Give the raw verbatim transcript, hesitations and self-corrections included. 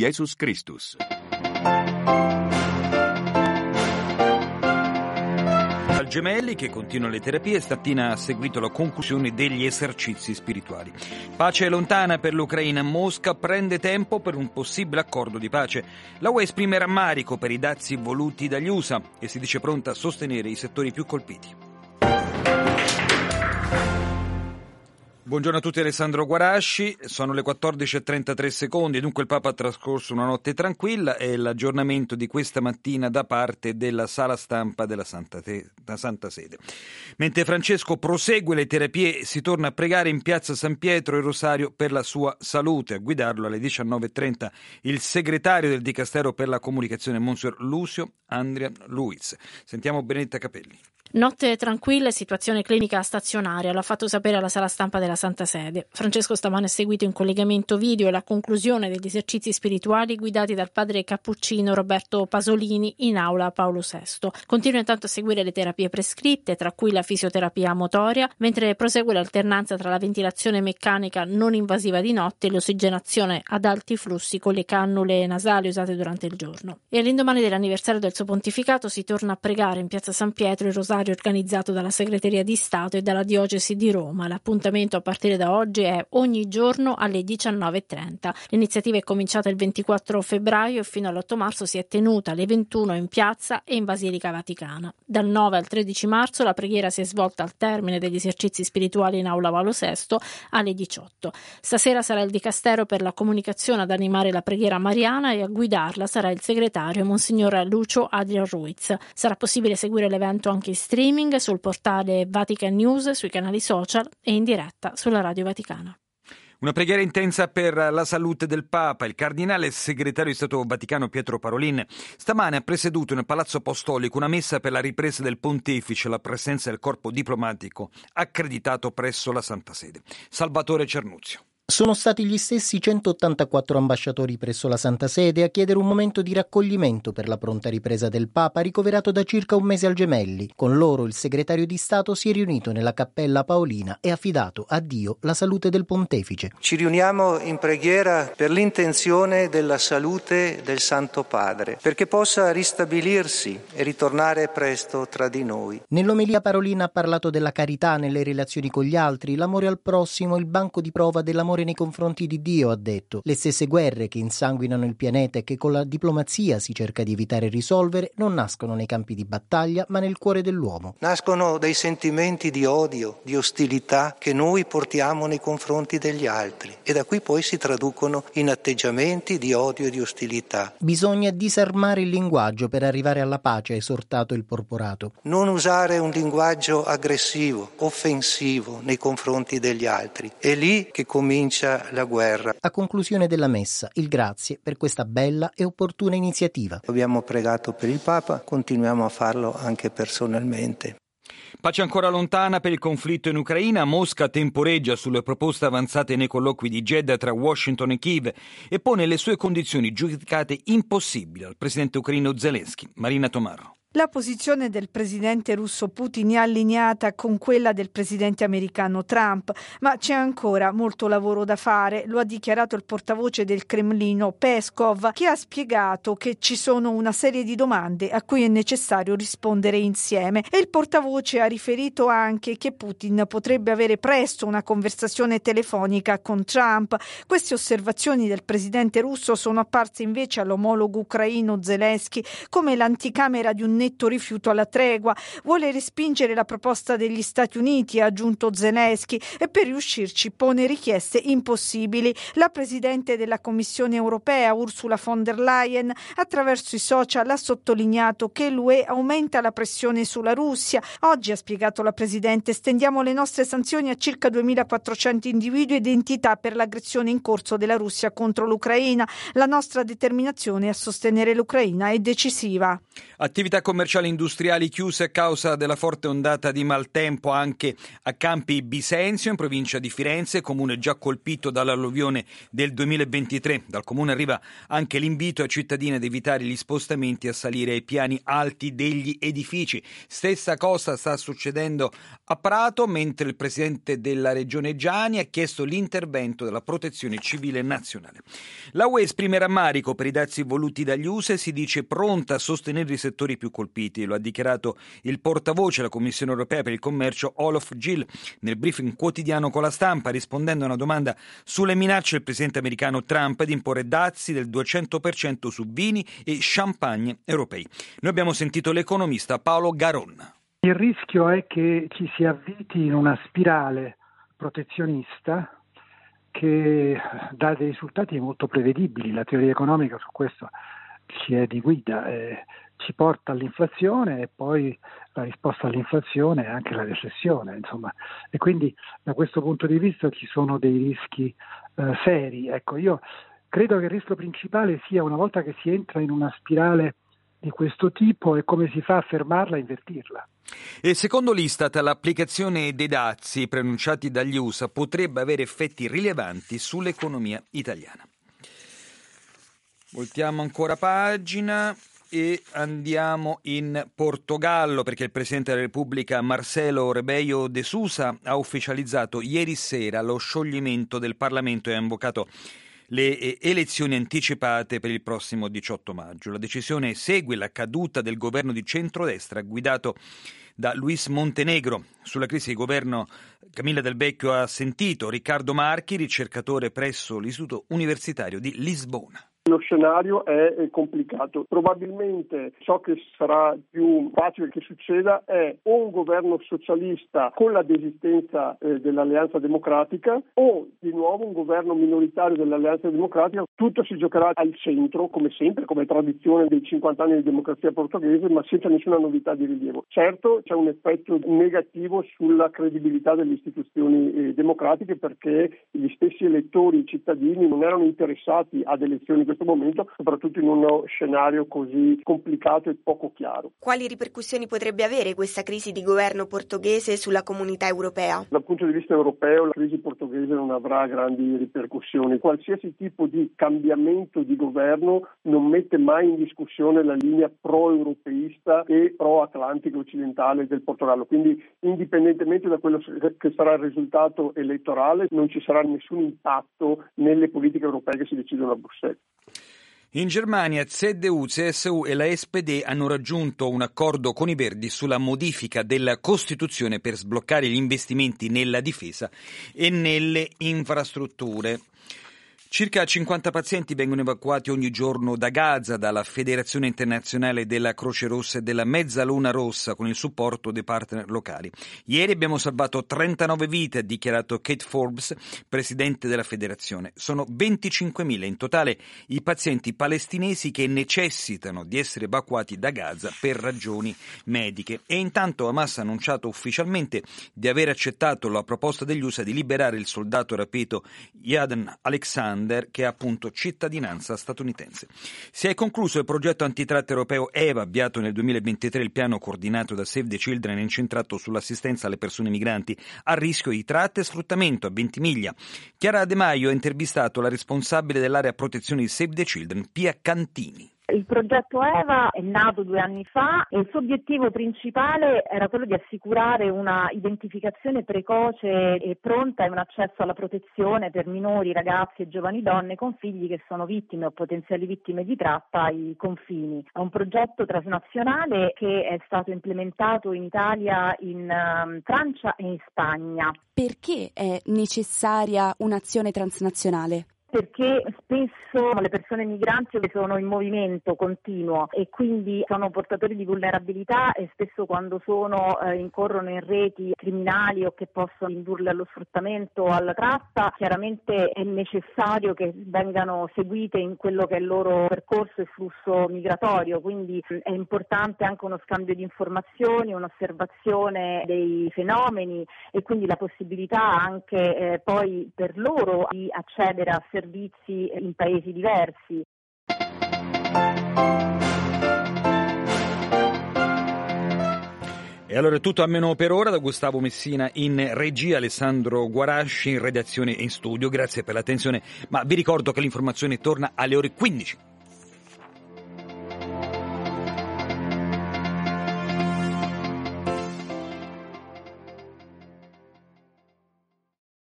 Jesus Christus. Al Gemelli, che continua le terapie, stamattina ha seguito la conclusione degli esercizi spirituali. Pace lontana per l'Ucraina. Mosca prende tempo per un possibile accordo di pace. La U E esprime rammarico per i dazi voluti dagli U S A e si dice pronta a sostenere i settori più colpiti. Buongiorno a tutti, Alessandro Guarasci. Sono le quattordici e trentatré secondi, dunque il Papa ha trascorso una notte tranquilla e l'aggiornamento di questa mattina da parte della sala stampa della Santa, Te- da Santa Sede. Mentre Francesco prosegue le terapie, si torna a pregare in piazza San Pietro e Rosario per la sua salute. A guidarlo alle diciannove e trenta il segretario del Dicastero per la Comunicazione, Monsignor Lucio Andrian Luiz. Sentiamo Benedetta Capelli. Notte tranquilla e situazione clinica stazionaria, lo ha fatto sapere alla sala stampa della Santa Sede. Francesco stamane ha seguito in collegamento video la conclusione degli esercizi spirituali guidati dal padre cappuccino Roberto Pasolini in aula Paolo sesto. Continua intanto a seguire le terapie prescritte, tra cui la fisioterapia motoria, mentre prosegue l'alternanza tra la ventilazione meccanica non invasiva di notte e l'ossigenazione ad alti flussi con le cannule nasali usate durante il giorno. E all'indomani dell'anniversario del suo pontificato si torna a pregare in piazza San Pietro e Rosario, organizzato dalla Segreteria di Stato e dalla Diocesi di Roma. L'appuntamento a partire da oggi è ogni giorno alle diciannove e trenta. L'iniziativa è cominciata il ventiquattro febbraio e fino all'otto marzo si è tenuta alle ventuno in piazza e in Basilica Vaticana. Dal nove al tredici marzo la preghiera si è svolta al termine degli esercizi spirituali in aula Paolo sesto alle diciotto. Stasera sarà il Dicastero per la Comunicazione ad animare la preghiera mariana e a guidarla sarà il segretario Monsignor Lucio Adrian Ruiz. Sarà possibile seguire l'evento anche in streaming sul portale Vatican News, sui canali social e in diretta sulla Radio Vaticana. Una preghiera intensa per la salute del Papa. Il cardinale segretario di Stato Vaticano Pietro Parolin stamane ha presieduto nel Palazzo Apostolico una messa per la ripresa del pontefice, la presenza del corpo diplomatico accreditato presso la Santa Sede. Salvatore Cernuzio. Sono stati gli stessi centottantaquattro ambasciatori presso la Santa Sede a chiedere un momento di raccoglimento per la pronta ripresa del Papa, ricoverato da circa un mese al Gemelli. Con loro il segretario di Stato si è riunito nella Cappella Paolina e ha affidato a Dio la salute del pontefice. Ci riuniamo in preghiera per l'intenzione della salute del Santo Padre, perché possa ristabilirsi e ritornare presto tra di noi. Nell'omelia Parolin ha parlato della carità nelle relazioni con gli altri, l'amore al prossimo, il banco di prova dell'amore nei confronti di Dio, ha detto. Le stesse guerre che insanguinano il pianeta e che con la diplomazia si cerca di evitare e risolvere non nascono nei campi di battaglia ma nel cuore dell'uomo. Nascono dai sentimenti di odio, di ostilità che noi portiamo nei confronti degli altri e da qui poi si traducono in atteggiamenti di odio e di ostilità. Bisogna disarmare il linguaggio per arrivare alla pace, ha esortato il porporato. Non usare un linguaggio aggressivo, offensivo nei confronti degli altri. È lì che comincia la guerra. A conclusione della messa, il grazie per questa bella e opportuna iniziativa. Abbiamo pregato per il Papa, continuiamo a farlo anche personalmente. Pace ancora lontana per il conflitto in Ucraina. Mosca temporeggia sulle proposte avanzate nei colloqui di Jeddah tra Washington e Kiev e pone le sue condizioni giudicate impossibili al presidente ucraino Zelensky. Marina Tomarro. La posizione del presidente russo Putin è allineata con quella del presidente americano Trump, ma c'è ancora molto lavoro da fare, lo ha dichiarato il portavoce del Cremlino Peskov, che ha spiegato che ci sono una serie di domande a cui è necessario rispondere insieme, e il portavoce ha riferito anche che Putin potrebbe avere presto una conversazione telefonica con Trump. Queste osservazioni del presidente russo sono apparse invece all'omologo ucraino Zelensky come l'anticamera di un netto rifiuto alla tregua. Vuole respingere la proposta degli Stati Uniti, ha aggiunto Zelensky, e per riuscirci pone richieste impossibili. La presidente della Commissione europea Ursula von der Leyen attraverso i social ha sottolineato che l'U E aumenta la pressione sulla Russia. Oggi, ha spiegato la presidente, stendiamo le nostre sanzioni a circa duemilaquattrocento individui ed entità per l'aggressione in corso della Russia contro l'Ucraina. La nostra determinazione a sostenere l'Ucraina è decisiva. Attività commerciali e industriali chiuse a causa della forte ondata di maltempo anche a Campi Bisenzio, in provincia di Firenze, comune già colpito dall'alluvione del duemilaventitré. Dal comune arriva anche l'invito ai cittadini ad evitare gli spostamenti e a salire ai piani alti degli edifici. Stessa cosa sta succedendo a Prato, mentre il presidente della regione Giani ha chiesto l'intervento della Protezione Civile Nazionale. La U E esprime rammarico per i dazi voluti dagli U S A e si dice pronta a sostenere i settori più colpiti. Lo ha dichiarato il portavoce della Commissione Europea per il Commercio Olof Gill nel briefing quotidiano con la Stampa, rispondendo a una domanda sulle minacce del presidente americano Trump di imporre dazi del duecento per cento su vini e champagne europei. Noi abbiamo sentito l'economista Paolo Garon. Il rischio è che ci si avviti in una spirale protezionista che dà dei risultati molto prevedibili. La teoria economica su questo ci è di guida, eh, ci porta all'inflazione e poi la risposta all'inflazione è anche la recessione, insomma, e quindi da questo punto di vista ci sono dei rischi eh, seri. Ecco, io credo che il rischio principale sia, una volta che si entra in una spirale di questo tipo, e come si fa a fermarla e invertirla. E secondo l'Istat l'applicazione dei dazi pronunciati dagli U S A potrebbe avere effetti rilevanti sull'economia italiana. Voltiamo ancora pagina e andiamo in Portogallo, perché il Presidente della Repubblica Marcelo Rebelo de Sousa ha ufficializzato ieri sera lo scioglimento del Parlamento e ha invocato le elezioni anticipate per il prossimo diciotto maggio. La decisione segue la caduta del governo di centrodestra guidato da Luis Montenegro. Sulla crisi di governo Camilla Del Vecchio ha sentito Riccardo Marchi, ricercatore presso l'Istituto Universitario di Lisbona. Lo scenario è complicato. Probabilmente ciò che sarà più facile che succeda è o un governo socialista con la desistenza eh, dell'Alleanza Democratica o di nuovo un governo minoritario dell'Alleanza Democratica. Tutto si giocherà al centro, come sempre, come tradizione dei cinquanta anni di democrazia portoghese, ma senza nessuna novità di rilievo. Certo c'è un effetto negativo sulla credibilità delle istituzioni eh, democratiche, perché gli stessi elettori, i cittadini, non erano interessati ad elezioni in questo momento, soprattutto in uno scenario così complicato e poco chiaro. Quali ripercussioni potrebbe avere questa crisi di governo portoghese sulla comunità europea? Dal punto di vista europeo la crisi portoghese non avrà grandi ripercussioni. Qualsiasi tipo di cambiamento di governo non mette mai in discussione la linea pro-europeista e pro-atlantica occidentale del Portogallo. Quindi indipendentemente da quello che sarà il risultato elettorale non ci sarà nessun impatto nelle politiche europee che si decidono a Bruxelles. In Germania C D U, C S U e la S P D hanno raggiunto un accordo con i Verdi sulla modifica della Costituzione per sbloccare gli investimenti nella difesa e nelle infrastrutture. Circa cinquanta pazienti vengono evacuati ogni giorno da Gaza dalla Federazione Internazionale della Croce Rossa e della Mezzaluna Rossa con il supporto dei partner locali. Ieri abbiamo salvato trentanove vite, ha dichiarato Kate Forbes, presidente della federazione. Sono venticinquemila in totale i pazienti palestinesi che necessitano di essere evacuati da Gaza per ragioni mediche. E intanto Hamas ha annunciato ufficialmente di aver accettato la proposta degli U S A di liberare il soldato rapito Yaden Alexander, che ha appunto cittadinanza statunitense. Si è concluso il progetto antitratta europeo E V A, avviato nel duemilaventitré. Il piano coordinato da Save the Children è incentrato sull'assistenza alle persone migranti a rischio di tratta e sfruttamento a Ventimiglia. Chiara De Maio ha intervistato la responsabile dell'area protezione di Save the Children, Pia Cantini. Il progetto E V A è nato due anni fa e il suo obiettivo principale era quello di assicurare una identificazione precoce e pronta e un accesso alla protezione per minori, ragazzi e giovani donne con figli che sono vittime o potenziali vittime di tratta ai confini. È un progetto transnazionale che è stato implementato in Italia, in um, Francia e in Spagna. Perché è necessaria un'azione transnazionale? Perché spesso le persone migranti sono in movimento continuo e quindi sono portatori di vulnerabilità e spesso quando sono eh, incorrono in reti criminali o che possono indurle allo sfruttamento o alla tratta, chiaramente è necessario che vengano seguite in quello che è il loro percorso e flusso migratorio, quindi è importante anche uno scambio di informazioni, un'osservazione dei fenomeni e quindi la possibilità anche eh, poi per loro di accedere a servizi servizi in paesi diversi. E allora è tutto almeno per ora, da Gustavo Messina in regia, Alessandro Guarasci in redazione e in studio. Grazie per l'attenzione, ma vi ricordo che l'informazione torna alle ore quindici.